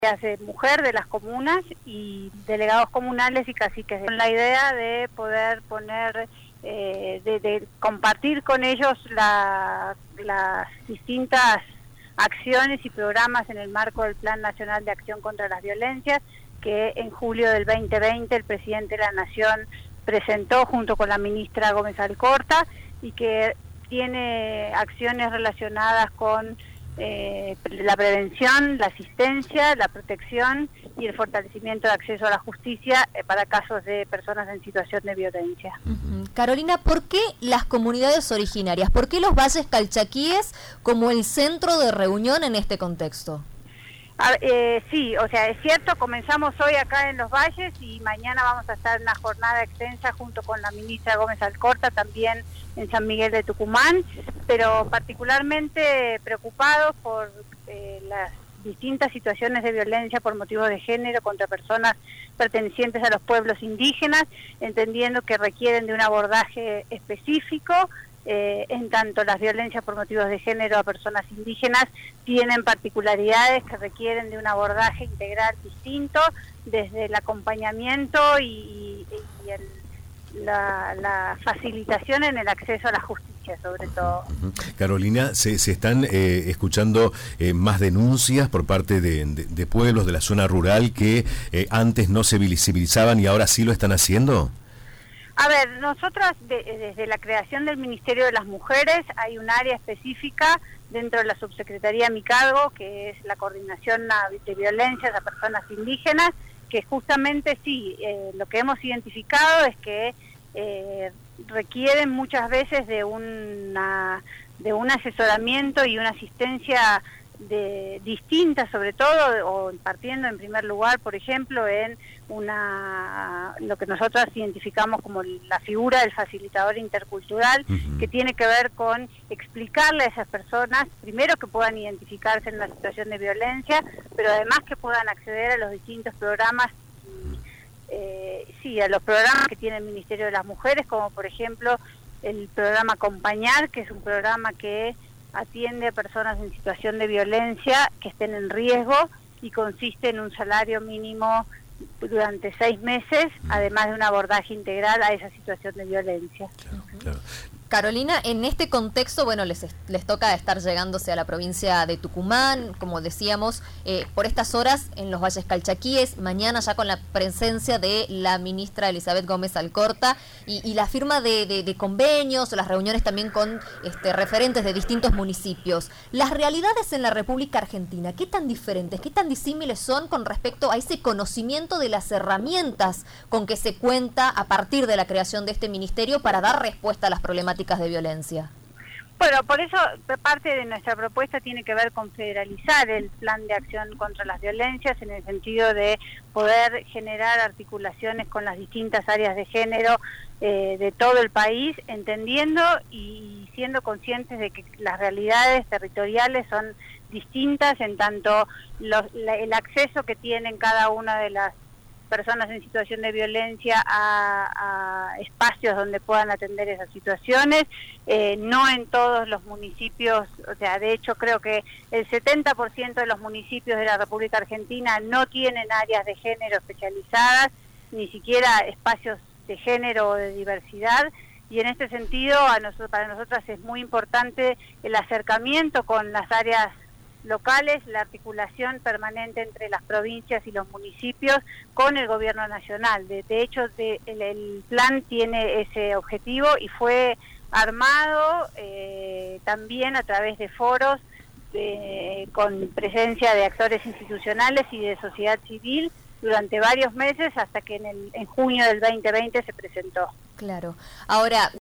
de mujer de las comunas y delegados comunales y caciques, con la idea de poder poner, de compartir con ellos las distintas acciones y programas en el marco del Plan Nacional de Acción contra las Violencias, que en julio del 2020 el presidente de la Nación presentó junto con la ministra Gómez Alcorta, y que tiene acciones relacionadas con la prevención, la asistencia, la protección y el fortalecimiento de acceso a la justicia para casos de personas en situación de violencia. Carolina, ¿por qué las comunidades originarias? ¿Por qué los valles calchaquíes como el centro de reunión en este contexto? Sí, o sea, es cierto, comenzamos hoy acá en los valles y mañana vamos a estar en una jornada extensa junto con la ministra Gómez Alcorta, también en San Miguel de Tucumán, pero particularmente preocupados por las distintas situaciones de violencia por motivos de género contra personas pertenecientes a los pueblos indígenas, entendiendo que requieren de un abordaje específico. En tanto las violencias por motivos de género a personas indígenas tienen particularidades que requieren de un abordaje integral distinto, desde el acompañamiento y la facilitación en el acceso a la justicia, sobre todo. Carolina, se están escuchando más denuncias por parte de pueblos de la zona rural que antes no se visibilizaban y ahora sí lo están haciendo. A ver, nosotras desde la creación del Ministerio de las Mujeres hay un área específica dentro de la subsecretaría a mi cargo, que es la coordinación de violencias a personas indígenas, que justamente sí, lo que hemos identificado es que requieren muchas veces de un asesoramiento y una asistencia distintas, sobre todo, o partiendo en primer lugar, por ejemplo, en lo que nosotros identificamos como la figura del facilitador intercultural, que tiene que ver con explicarle a esas personas, primero, que puedan identificarse en una situación de violencia, pero además que puedan acceder a los distintos programas, a los programas que tiene el Ministerio de las Mujeres, como por ejemplo el programa Acompañar, que es un programa que atiende a personas en situación de violencia que estén en riesgo y consiste en un salario mínimo durante 6 meses, además de un abordaje integral a esa situación de violencia. Claro. Carolina, en este contexto, bueno, les toca estar llegándose a la provincia de Tucumán, como decíamos, por estas horas en los valles calchaquíes, mañana ya con la presencia de la ministra Elizabeth Gómez Alcorta y la firma de convenios, las reuniones también con referentes de distintos municipios. Las realidades en la República Argentina, ¿qué tan diferentes, qué tan disímiles son con respecto a ese conocimiento de las herramientas con que se cuenta a partir de la creación de este ministerio para dar respuesta a las problemáticas de violencia? Bueno, por eso parte de nuestra propuesta tiene que ver con federalizar el plan de acción contra las violencias, en el sentido de poder generar articulaciones con las distintas áreas de género de todo el país, entendiendo y siendo conscientes de que las realidades territoriales son distintas, en tanto el acceso que tienen cada una de las personas en situación de violencia a espacios donde puedan atender esas situaciones, no en todos los municipios, o sea, de hecho creo que el 70% de los municipios de la República Argentina no tienen áreas de género especializadas, ni siquiera espacios de género o de diversidad, y en este sentido para nosotras es muy importante el acercamiento con las áreas locales, la articulación permanente entre las provincias y los municipios con el gobierno nacional. De hecho, el plan tiene ese objetivo y fue armado también a través de foros con presencia de actores institucionales y de sociedad civil durante varios meses, hasta que en junio del 2020 se presentó. Claro. Ahora,